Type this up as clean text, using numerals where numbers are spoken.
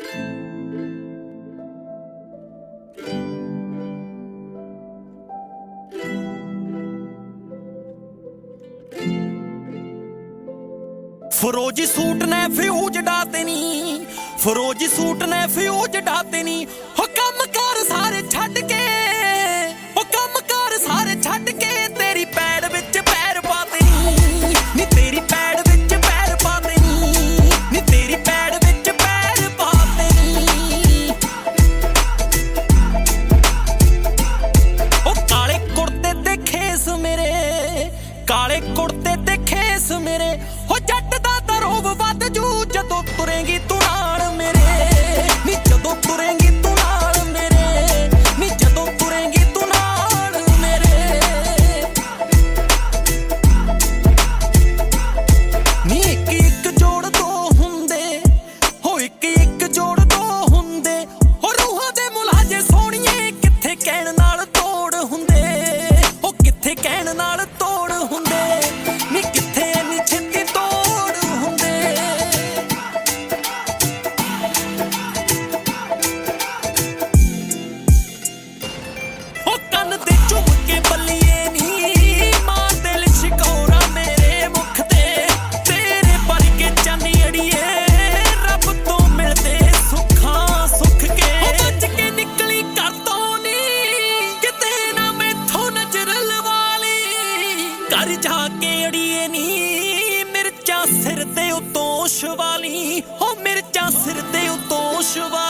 फरोजी suit ने fuse डाते नी, फरोजी सूट ने फ्यूज डाते नी। हो कम कर सारे छड्ड के, हो कम कर सारे छड्ड के, तेरी पैड़ विच पैर पाते नी, नी तेरी पैड़ विच पैर पाते नी, नी तेरी पैड़ विच पैर पाते नी। ओ काले कुर्ते ते खेस मेरे, काले कुर्ते ते खेस मेरे, हो जट दा रोब वध जू जदों तुरेंगी तू नाल मेरे, नी जदों तुरेंगी तू नाल मेरे, नी जदों तुरेंगी तू नाल मेरे। नी इक इक जोड़ दो हुंदे, हो इक इक जोड़ दो हुंदे, हो रूहां दे मुलाजे सोहणीए किथे कहण नाल तोड़ हुंदे, हो किथे कहण नाल तोड़ हुंदे, नी किथे नी छित्ती तोड़ हुंदे। ओ कन्न ते झुम के बल्लिए नी मार दिल शिकौरा मेरे मुख ते, तेरे पर के चन्नी अड़िए रब तो मिलदे सुखां सुख के। ओ बच के निकली घर तो नी किते ना मैथों नजर लवाली, घर जाके अड़िए नी मिर्चां सिर ते उतों शवाली, हो मिर्चां सिर ते उतों शवाली।